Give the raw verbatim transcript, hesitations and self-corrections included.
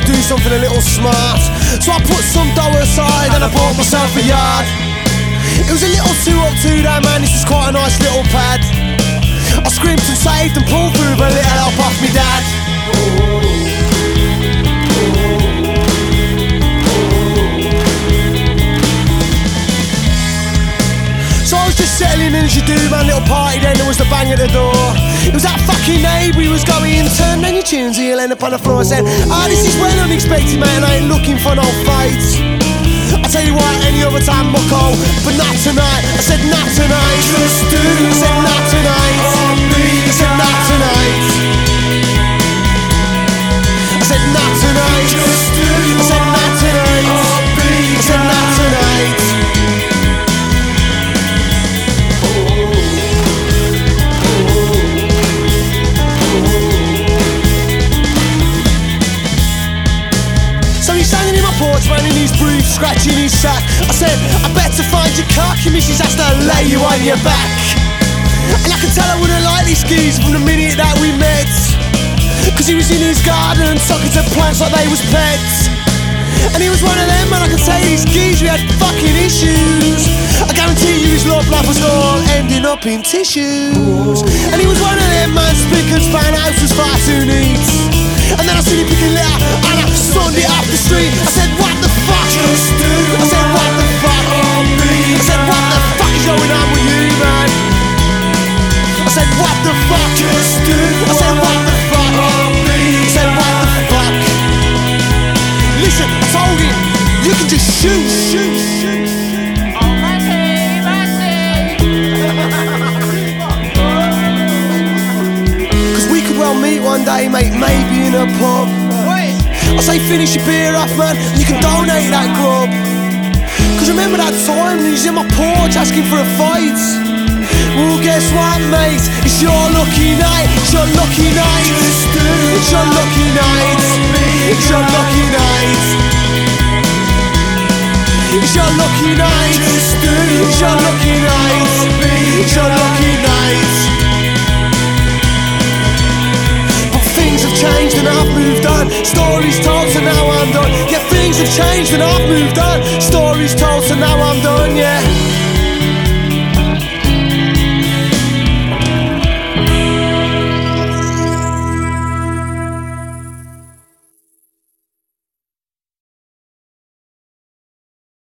do something a little smart. So I put some dough aside and I bought myself a yard. It was a little two up, two down, man, this is quite a nice little pad. I scrimped and saved and pulled through with a little help off me dad. So I was just settling in as you do, man, little party, then there was the bang at the door. It was that fucking neighbour, he was going, turn down your tunes, he'll end up on the floor. I said, ah, oh, this is well unexpected, man, I ain't looking for no fights. I tell you what, any other time, mucko, but not tonight. I said, not tonight. Just do I said, not tonight. I said, not tonight. I said, not tonight. Just do I said, not tonight. I said, not tonight. So he's standing in my porch, man, in his briefs, scratching his sack. I said, I better find your cock, your missus has to lay you on your back. And I could tell I wouldn't like these skis from the minute that we met, cause he was in his garden, talking to plants like they was pets. And he was one of them, man, I could tell these skis, we had fucking issues. I guarantee you his love life was all ending up in tissues. And he was one of them, man, spick and span, house was far too neat. And then I seen him picking litter and I sunned it off the street. I said, what the fuck? Just do I said, what the fuck? I said, what the fuck is going on with you, man? I said, what the fuck? Just do I said, what the fuck? I said, what the fuck? Listen, I told him, you can just shoot, shoot, shoot. Oh, mercy, mercy. Cause we could well meet one day, mate, maybe in a pub. I say finish your beer off, man, and you can donate that grub. Cause remember that time he was in my porch asking for a fight? Well, guess what, mate? It's your lucky night. It's your lucky night. It's your lucky night. It's your lucky night. It's your lucky night. It's your lucky night. It's your lucky night. But things have changed and I've moved on. Stories told, so now I'm done. Yeah, things have changed and I've moved on. Stories told, so now I'm done, yeah.